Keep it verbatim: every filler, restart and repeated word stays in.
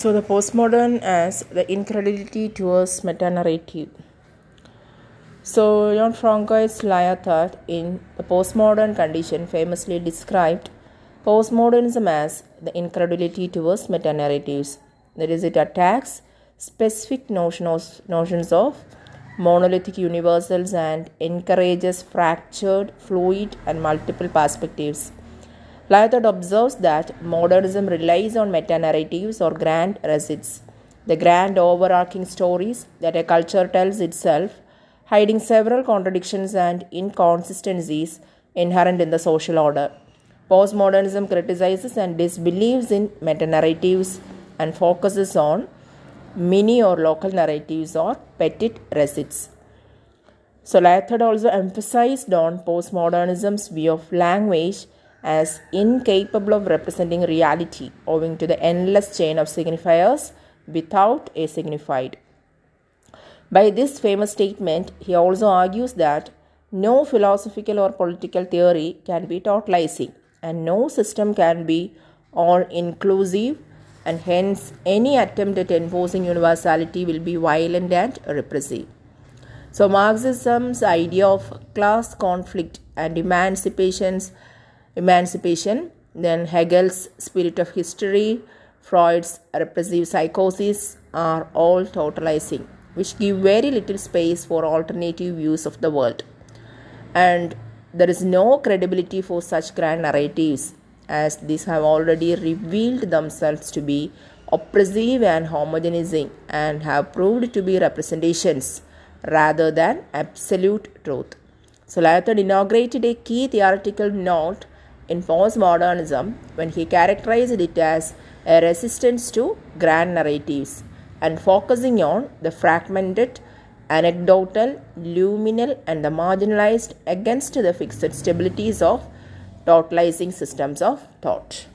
So the postmodern as the incredulity towards meta-narrative. So Johann Francois Lyotard in The Postmodern Condition famously described postmodernism as the incredulity towards meta-narratives. That is, it attacks specific notions, notions of monolithic universals and encourages fractured, fluid and multiple perspectives. Lyotard observes that modernism relies on meta-narratives or grand receipts, the grand overarching stories that a culture tells itself, hiding several contradictions and inconsistencies inherent in the social order. Postmodernism criticizes and disbelieves in meta-narratives and focuses on mini or local narratives or petit receipts. So Lyotard also emphasized on postmodernism's view of language as incapable of representing reality owing to the endless chain of signifiers without a signified. By this famous statement, he also argues that no philosophical or political theory can be tautolizing and no system can be all-inclusive, and hence any attempt at enforcing universality will be violent and repressive. So Marxism's idea of class conflict and emancipations Emancipation, then Hegel's spirit of history, Freud's repressive psychosis are all totalizing, which give very little space for alternative views of the world. And there is no credibility for such grand narratives, as these have already revealed themselves to be oppressive and homogenizing and have proved to be representations rather than absolute truth. So Lyotard inaugurated a key theoretical note in postmodernism when he characterized it as a resistance to grand narratives and focusing on the fragmented, anecdotal, luminal and the marginalized against the fixed stabilities of totalizing systems of thought.